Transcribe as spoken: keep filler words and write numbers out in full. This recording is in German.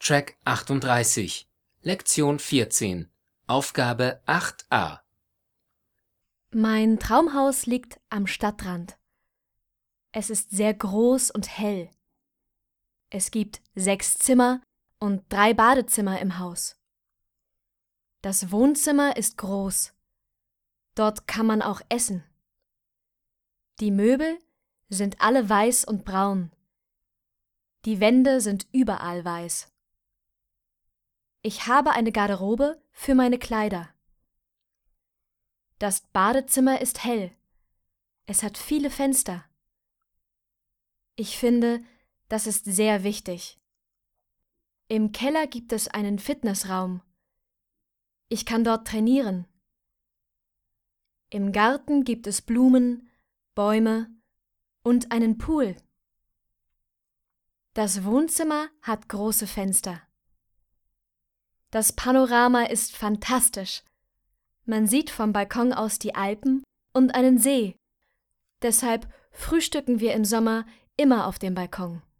Track achtunddreißig, Lektion vierzehn, Aufgabe acht a. Mein Traumhaus liegt am Stadtrand. Es ist sehr groß und hell. Es gibt sechs Zimmer und drei Badezimmer im Haus. Das Wohnzimmer ist groß. Dort kann man auch essen. Die Möbel sind alle weiß und braun. Die Wände sind überall weiß. Ich habe eine Garderobe für meine Kleider. Das Badezimmer ist hell. Es hat viele Fenster. Ich finde, das ist sehr wichtig. Im Keller gibt es einen Fitnessraum. Ich kann dort trainieren. Im Garten gibt es Blumen, Bäume und einen Pool. Das Wohnzimmer hat große Fenster. Das Panorama ist fantastisch. Man sieht vom Balkon aus die Alpen und einen See. Deshalb frühstücken wir im Sommer immer auf dem Balkon.